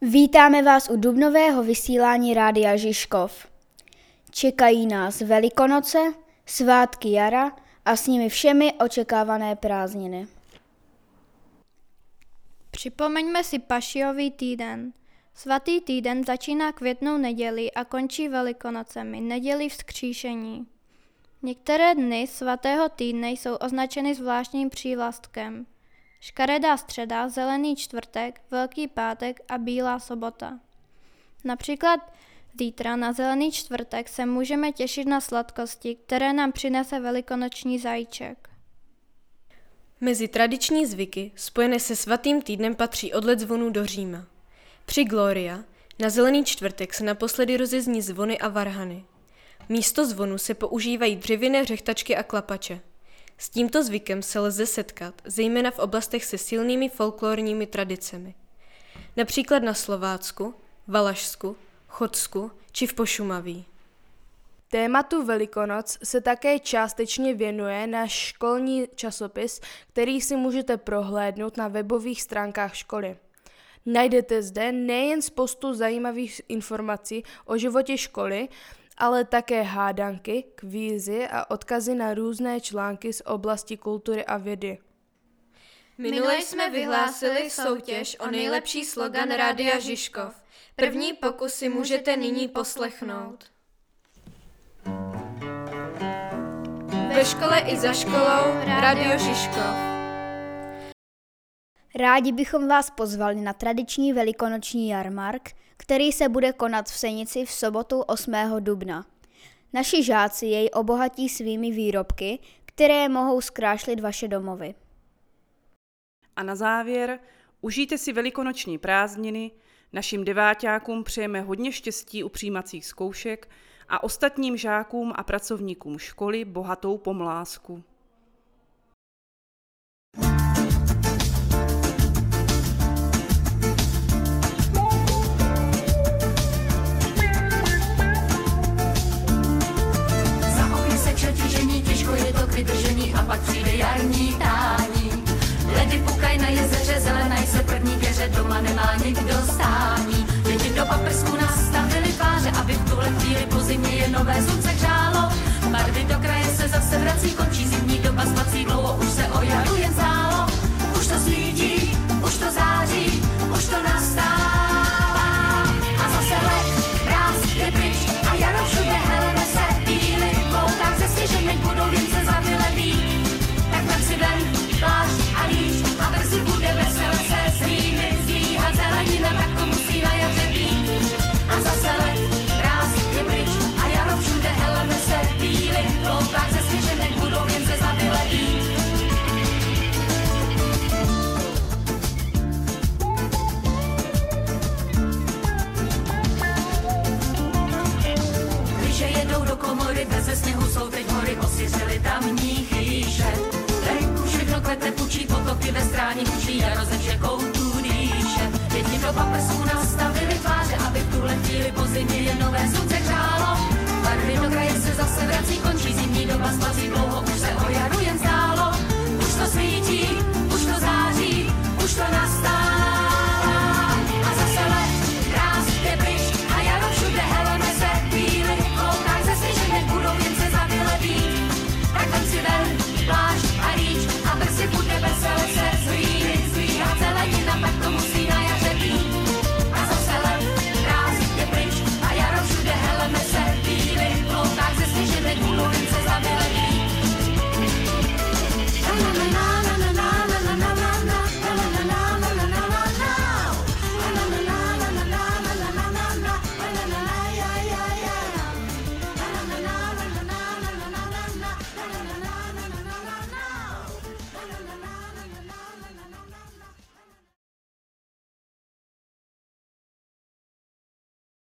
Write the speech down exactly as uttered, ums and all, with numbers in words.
Vítáme vás u dubnového vysílání Rádia Žižkov. Čekají nás Velikonoce, svátky jara a s nimi všemi očekávané prázdniny. Připomeňme si Pašiový týden. Svatý týden začíná květnou nedělí a končí Velikonocemi, nedělí vzkříšení. Některé dny svatého týdne jsou označeny zvláštním přívlastkem. Škaredá středa, zelený čtvrtek, velký pátek a bílá sobota. Například zítra na zelený čtvrtek se můžeme těšit na sladkosti, které nám přinese velikonoční zajíček. Mezi tradiční zvyky spojené se svatým týdnem patří odlet zvonů do Říma. Při Gloria na zelený čtvrtek se naposledy rozezní zvony a varhany. Místo zvonu se používají dřevěné řechtačky a klapače. S tímto zvykem se lze setkat, zejména v oblastech se silnými folklorními tradicemi. Například na Slovácku, Valašsku, Chodsku či v Pošumaví. Tématu Velikonoc se také částečně věnuje náš školní časopis, který si můžete prohlédnout na webových stránkách školy. Najdete zde nejen spoustu zajímavých informací o životě školy, ale také hádanky, kvízy a odkazy na různé články z oblasti kultury a vědy. Minule jsme vyhlásili soutěž o nejlepší slogan Rádia Žižkov. První pokus si můžete nyní poslechnout. Ve škole i za školou Rádio Žižkov. Rádi bychom vás pozvali na tradiční velikonoční jarmark, který se bude konat v Senici v sobotu osmého dubna. Naši žáci jej obohatí svými výrobky, které mohou zkrášlit vaše domovy. A na závěr, užijte si velikonoční prázdniny, našim deváťákům přejeme hodně štěstí u přijímacích zkoušek a ostatním žákům a pracovníkům školy bohatou pomlásku. Vydržení a pak přijde jarní tání. Ledy pukaj na jezeře, zelenaj se první keře, doma nemá nikdo stání. Děti do paprsku nastavili tváře, aby v tuhle chvíli po zimě je nové slunce hřálo. Barvy do kraje se zase vrací, končí zimní doba, spací dlouho, už se o jaru jen zálo. Už to svítí, už to září, už to nastává. A zase let, mráz je pryč a jaro všude helene se bíly. Koukám ze sněženek budou věnce zavyledý. Tak vem si ven, plášť a líč a brzy bude vesele se svými zdvíhat zelenina, tak to musí na jaře být. A zase let, mráz je pryč a jaro všude helene se bíly. Koukám ze sněženek budou věnce zavyledý. Jedou do komory, beze sněhu jsou teď hory, osiřely tamní chýše. Venku všechno kvete, pučí potoky ve stráni, pučí jaro ze všech koutů dýše. Děti do paprsku nastavili tváře, aby v tuhle chvíli po zimě je nové slunce hřálo. Barvy do kraje se zase vrací, končí zimní doba, spací dlouho, už se o jaru